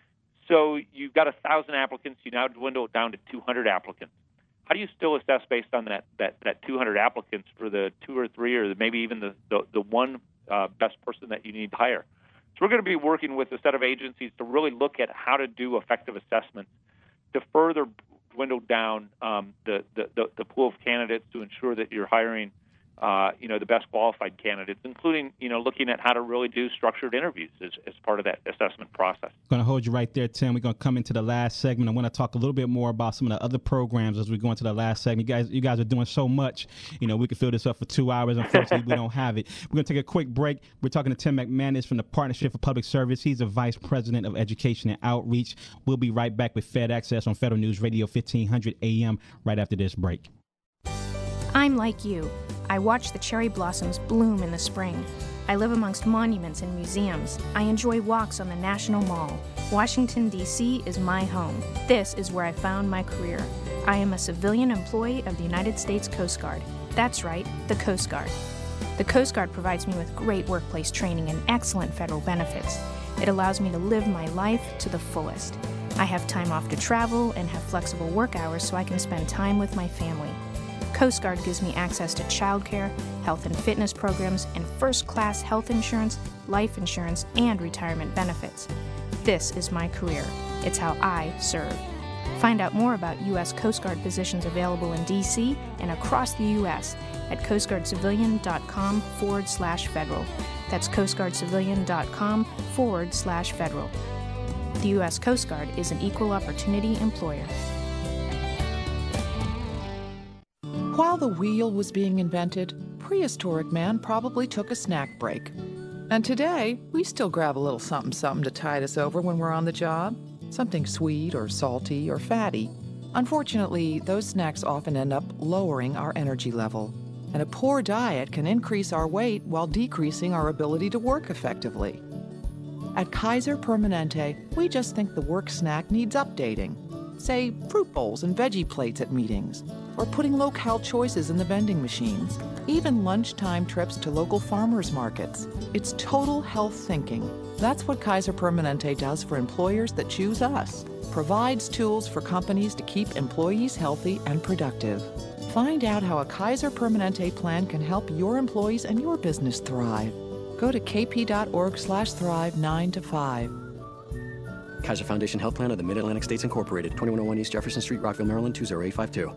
So you've got one thousand applicants. You now dwindle it down to two hundred applicants. How do you still assess based on that, that, that two hundred applicants for the two or three or maybe even the, the, the one uh, best person that you need to hire? So we're going to be working with a set of agencies to really look at how to do effective assessments to further dwindle down um, the, the, the, the pool of candidates to ensure that you're hiring uh, you know, the best qualified candidates, including, you know, looking at how to really do structured interviews as, as part of that assessment process. I'm going to hold you right there, Tim. We're going to come into the last segment. I want to talk a little bit more about some of the other programs as we go into the last segment. You guys, you guys are doing so much. You know, we could fill this up for two hours. Unfortunately, we don't have it. We're going to take a quick break. We're talking to Tim McManus from the Partnership for Public Service. He's the Vice President of Education and Outreach. We'll be right back with Fed Access on Federal News Radio fifteen hundred A M right after this break. I'm like you. I watch the cherry blossoms bloom in the spring. I live amongst monuments and museums. I enjoy walks on the National Mall. Washington, D C is my home. This is where I found my career. I am a civilian employee of the United States Coast Guard. That's right, the Coast Guard. The Coast Guard provides me with great workplace training and excellent federal benefits. It allows me to live my life to the fullest. I have time off to travel and have flexible work hours so I can spend time with my family. Coast Guard gives me access to childcare, health and fitness programs, and first-class health insurance, life insurance, and retirement benefits. This is my career. It's how I serve. Find out more about U S Coast Guard positions available in D C and across the U S at coastguardcivilian.com forward slash federal. That's coastguardcivilian.com forward slash federal. The U S Coast Guard is an equal opportunity employer. While the wheel was being invented, prehistoric man probably took a snack break. And today, we still grab a little something-something to tide us over when we're on the job. Something sweet or salty or fatty. Unfortunately, those snacks often end up lowering our energy level. And a poor diet can increase our weight while decreasing our ability to work effectively. At Kaiser Permanente, we just think the work snack needs updating. Say, fruit bowls and veggie plates at meetings, or putting low-cal choices in the vending machines, even lunchtime trips to local farmers markets. It's total health thinking. That's what Kaiser Permanente does for employers that choose us. Provides tools for companies to keep employees healthy and productive. Find out how a Kaiser Permanente plan can help your employees and your business thrive. Go to kp.org slash thrive nine to five. Kaiser Foundation Health Plan of the Mid-Atlantic States Incorporated, twenty-one oh one East Jefferson Street, Rockville, Maryland, two zero eight five two.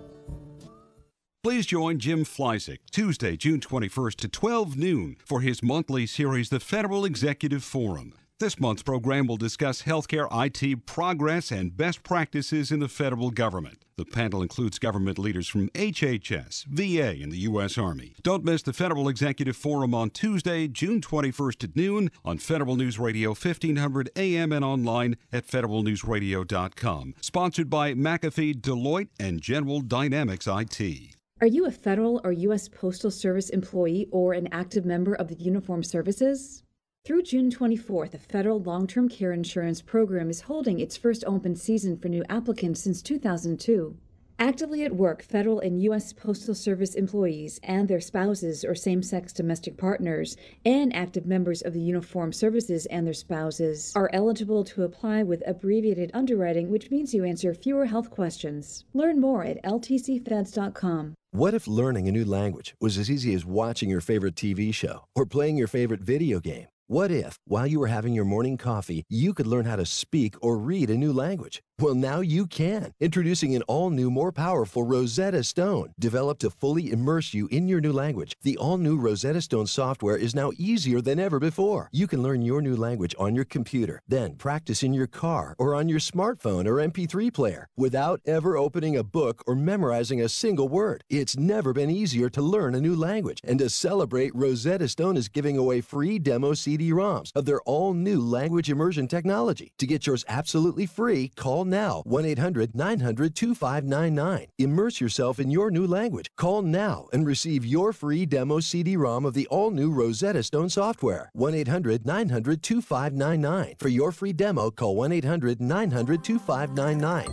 Please join Jim Fleisig Tuesday, June twenty-first to twelve noon for his monthly series, The Federal Executive Forum. This month's program will discuss healthcare I T progress and best practices in the federal government. The panel includes government leaders from H H S, V A, and the U S Army. Don't miss the Federal Executive Forum on Tuesday, June twenty-first at noon on Federal News Radio fifteen hundred A M and online at federal news radio dot com. Sponsored by McAfee, Deloitte, and General Dynamics I T. Are you a federal or U S Postal Service employee or an active member of the Uniformed Services? Through June twenty-fourth, the Federal Long-Term Care Insurance Program is holding its first open season for new applicants since two thousand two. Actively at work, federal and U S Postal Service employees and their spouses or same-sex domestic partners and active members of the Uniformed Services and their spouses are eligible to apply with abbreviated underwriting, which means you answer fewer health questions. Learn more at L T C feds dot com. What if learning a new language was as easy as watching your favorite T V show or playing your favorite video game? What if, while you were having your morning coffee, you could learn how to speak or read a new language? Well, now you can. Introducing an all-new, more powerful Rosetta Stone. Developed to fully immerse you in your new language, the all-new Rosetta Stone software is now easier than ever before. You can learn your new language on your computer, then practice in your car or on your smartphone or M P three player without ever opening a book or memorizing a single word. It's never been easier to learn a new language. And to celebrate, Rosetta Stone is giving away free demo C D ROMs of their all-new language immersion technology. To get yours absolutely free, call now, one eight hundred nine hundred two five nine nine. Immerse yourself in your new language. Call now and receive your free demo C D ROM of the all-new Rosetta Stone software. one eight hundred nine hundred two five nine nine. For your free demo, call one eight hundred nine hundred two five nine nine.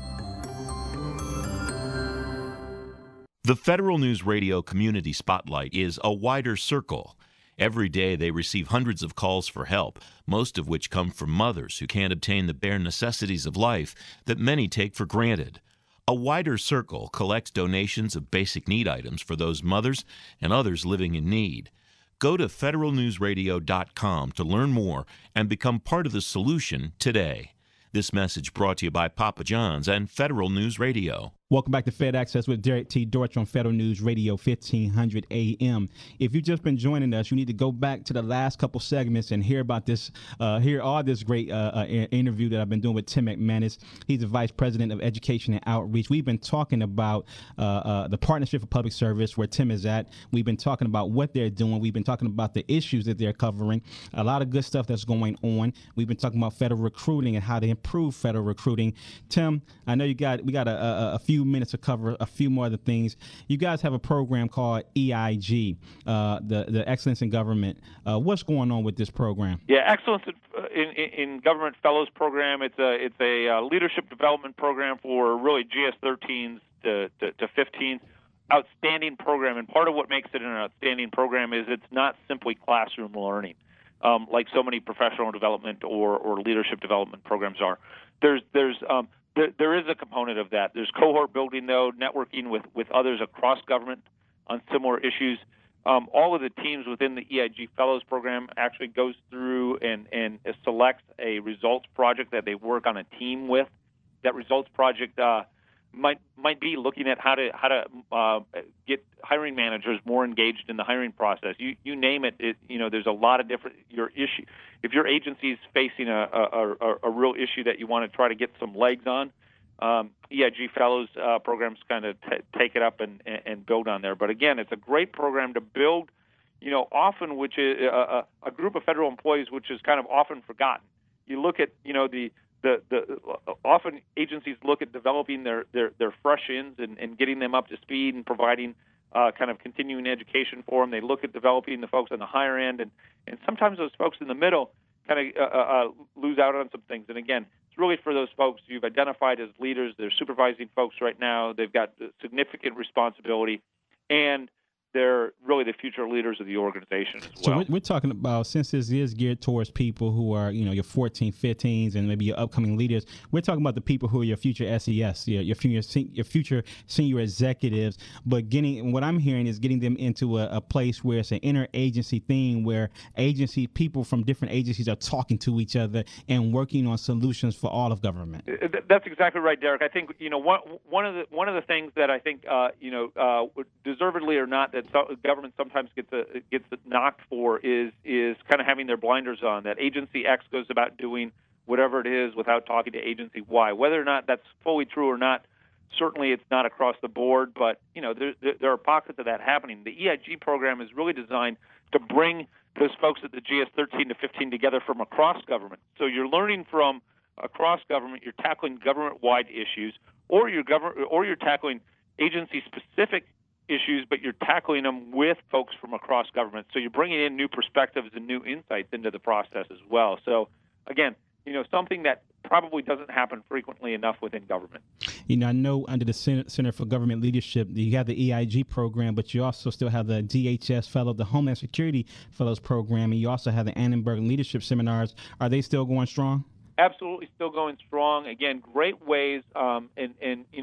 The Federal News Radio Community Spotlight is a wider circle. Every day they receive hundreds of calls for help, most of which come from mothers who can't obtain the bare necessities of life that many take for granted. A Wider Circle collects donations of basic need items for those mothers and others living in need. Go to federal news radio dot com to learn more and become part of the solution today. This message brought to you by Papa John's and Federal News Radio. Welcome back to Fed Access with Derek T. Dortch on Federal News Radio fifteen hundred A M. If you've just been joining us, you need to go back to the last couple segments and hear about this, uh, hear all this great uh, uh, interview that I've been doing with Tim McManus. He's the Vice President of Education and Outreach. We've been talking about uh, uh, the Partnership for Public Service, where Tim is at. We've been talking about what they're doing. We've been talking about the issues that they're covering, a lot of good stuff that's going on. We've been talking about federal recruiting and how to improve federal recruiting. Tim, I know you got we got a, a, a few minutes to cover a few more other things. You guys have a program called E I G, uh, the the Excellence in Government. Uh, what's going on with this program? Yeah, Excellence in, in, in Government Fellows program. It's a it's a uh, leadership development program for really G S thirteens to, to, to fifteens. Outstanding program, and part of what makes it an outstanding program is it's not simply classroom learning, um, like so many professional development or, or leadership development programs are. There's there's um, There, there is a component of that. There's cohort building, though, networking with, with others across government on similar issues. Um, all of the teams within the E I G Fellows program actually goes through and, and selects a results project that they work on a team with. That results project uh, might might be looking at how to how to uh, get hiring managers more engaged in the hiring process. You you name it, it. You know, there's a lot of different your issue. If your agency is facing a, a, a, a real issue that you want to try to get some legs on, um, E I G Fellows uh, programs kind of t- take it up and, and build on there. But again, it's a great program to build, you know, often which is a, a group of federal employees which is kind of often forgotten. You look at, you know, the the, the often agencies look at developing their, their, their fresh-ins and, and getting them up to speed and providing Uh, kind of continuing education for them. They look at developing the folks on the higher end, and, and sometimes those folks in the middle kind of uh, uh, lose out on some things. And again, it's really for those folks you've identified as leaders. They're supervising folks right now. They've got significant responsibility, and they're really the future leaders of the organization as well. So we're, we're talking about, since this is geared towards people who are, you know, your fourteen, fifteens, and maybe your upcoming leaders, we're talking about the people who are your future S E S, your, your, future, your future senior executives. But getting, what I'm hearing is getting them into a, a place where it's an interagency thing, where agency people from different agencies are talking to each other and working on solutions for all of government. That's exactly right, Derek. I think, you know, one, one of the one of the things that I think, uh, you know, uh, deservedly or not, that so, government sometimes gets a, gets knocked for is is kind of having their blinders on. That agency X goes about doing whatever it is without talking to agency Y. Whether or not that's fully true or not, certainly it's not across the board. But you know, there, there are pockets of that happening. The E I G program is really designed to bring those folks at the G S thirteen to fifteen together from across government. So you're learning from across government. You're tackling government-wide issues, or you're government, or you're tackling agency-specific issues, but you're tackling them with folks from across government. So you're bringing in new perspectives and new insights into the process as well. So, again, you know, something that probably doesn't happen frequently enough within government. You know, I know under the Center for Government Leadership, you have the E I G program, but you also still have the D H S Fellow, the Homeland Security Fellows program, and you also have the Annenberg Leadership Seminars. Are they still going strong? Absolutely still going strong. Again, great ways, um, and, and, you know,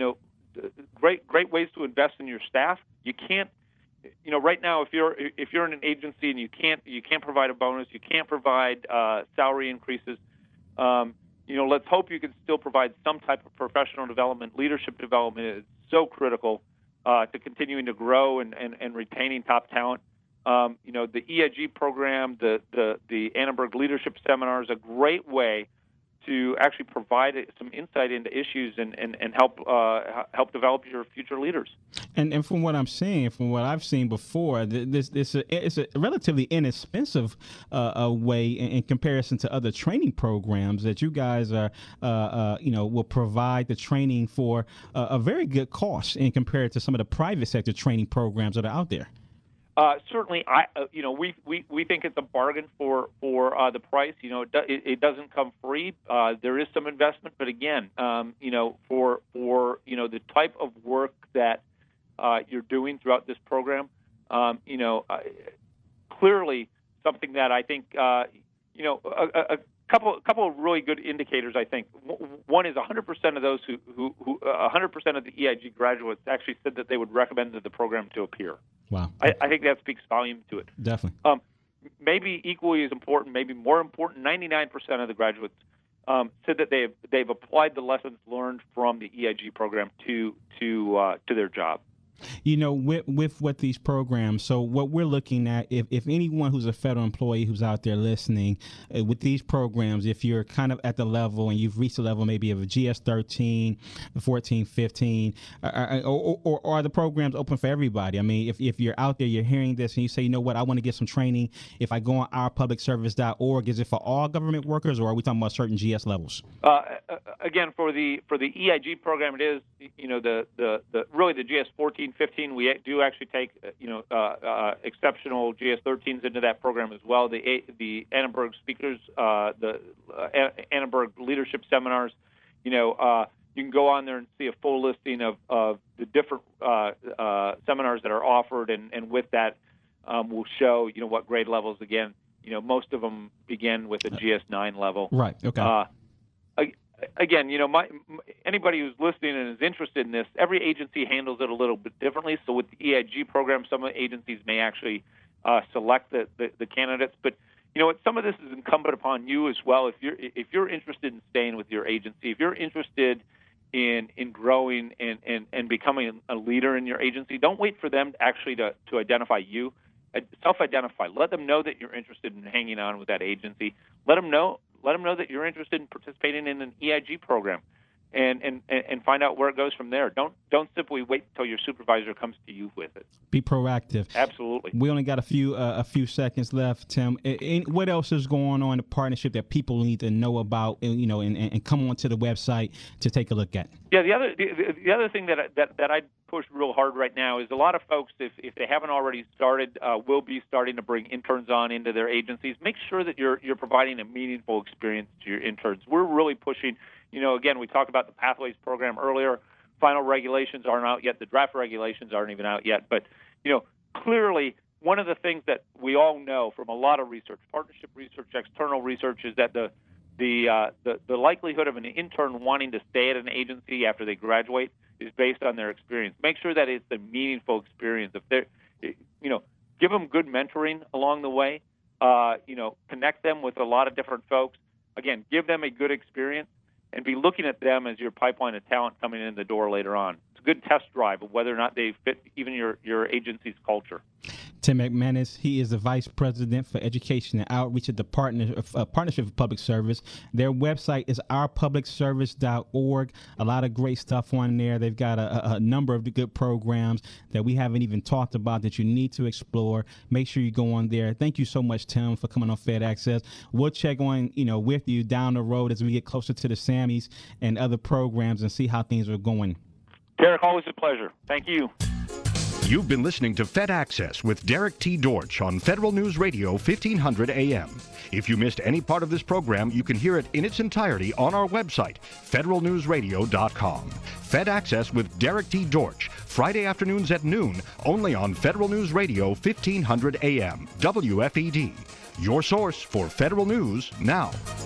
great great ways to invest in your staff. You can't, you know, right now if you're if you're in an agency and you can't you can't provide a bonus, you can't provide uh, salary increases. Um, you know, let's hope you can still provide some type of professional development. Leadership development is so critical uh, to continuing to grow and, and, and retaining top talent. Um, you know, the E I G program, the the the Annenberg Leadership Seminar is a great way to actually provide some insight into issues and, and, and help uh, help develop your future leaders. And and from what I'm seeing, from what I've seen before, this this it's a relatively inexpensive uh, a way in, in comparison to other training programs that you guys are uh, uh, you know will provide the training for uh, a very good cost in compared to some of the private sector training programs that are out there. Uh, certainly, I uh, you know we, we we think it's a bargain for for uh, the price. You know, it, do, it, it doesn't come free. Uh, there is some investment, but again, um, you know, for for you know the type of work that uh, you're doing throughout this program, um, you know, uh, clearly something that I think uh, you know a, a couple a couple of really good indicators. I think one is one hundred percent of those who who, who uh, one hundred percent of the E I G graduates actually said that they would recommend the program to a peer. Wow. I, I think that speaks volume to it. Definitely. Um, maybe equally as important, maybe more important, ninety-nine percent of the graduates um, said that they've they've applied the lessons learned from the E I G program to to uh, to their job. You know, with with what these programs, so what we're looking at, if, if anyone who's a federal employee who's out there listening, uh, with these programs, if you're kind of at the level and you've reached the level maybe of a G S thirteen, fourteen, fifteen, uh, or, or, or are the programs open for everybody? I mean, if, if you're out there, you're hearing this and you say, you know what, I want to get some training. If I go on our public service dot org, is it for all government workers or are we talking about certain G S levels? Uh, again, for the for the E I G program, it is, you know, the, the, the really the G S fourteen, fifteen, we do actually take, you know, uh, uh, exceptional G S thirteens into that program as well. The the Annenberg speakers, uh, the uh, Annenberg leadership seminars, you know, uh, you can go on there and see a full listing of, of the different uh, uh, seminars that are offered, and, and with that um, will show, you know, what grade levels. Again, you know, most of them begin with a G S nine level. Right. Okay. Uh, Again, you know, my, anybody who's listening and is interested in this, every agency handles it a little bit differently. So with the E I G program, some agencies may actually uh, select the, the, the candidates. But you know what? Some of this is incumbent upon you as well. If you're if you're interested in staying with your agency, if you're interested in in growing and, and, and becoming a leader in your agency, don't wait for them actually to, to identify you. Self-identify. Let them know that you're interested in hanging on with that agency. Let them know. Let them know that you're interested in participating in an E I G program, and, and, and find out where it goes from there. Don't don't simply wait until your supervisor comes to you with it. Be proactive. Absolutely. We only got a few uh, a few seconds left, Tim. And what else is going on in the partnership that people need to know about? You know, and, and come onto the website to take a look at. Yeah, the other the, the other thing that I, that that I push real hard right now is a lot of folks, if if they haven't already started, uh, will be starting to bring interns on into their agencies. Make sure that you're you're providing a meaningful experience to your interns. We're really pushing. You know, again, we talked about the Pathways program earlier. Final regulations aren't out yet. The draft regulations aren't even out yet. But, you know, clearly one of the things that we all know from a lot of research, partnership research, external research, is that the the uh, the, the likelihood of an intern wanting to stay at an agency after they graduate is based on their experience. Make sure that it's a meaningful experience. If they're, you know, give them good mentoring along the way. Uh, you know, connect them with a lot of different folks. Again, give them a good experience, and be looking at them as your pipeline of talent coming in the door later on. It's a good test drive of whether or not they fit even your, your agency's culture. Tim McManus, he is the Vice President for Education and Outreach at the Partner, uh, Partnership for Public Service. Their website is our public service dot org. A lot of great stuff on there. They've got a, a number of good programs that we haven't even talked about that you need to explore. Make sure you go on there. Thank you so much, Tim, for coming on Fed Access. We'll check on, you know, with you down the road as we get closer to the SAMMys and other programs and see how things are going. Derek, always a pleasure. Thank you. You've been listening to Fed Access with Derek T. Dortch on Federal News Radio fifteen hundred A M. If you missed any part of this program, you can hear it in its entirety on our website, federal news radio dot com. Fed Access with Derek T. Dortch, Friday afternoons at noon, only on Federal News Radio fifteen hundred A M, W F E D. Your source for federal news now.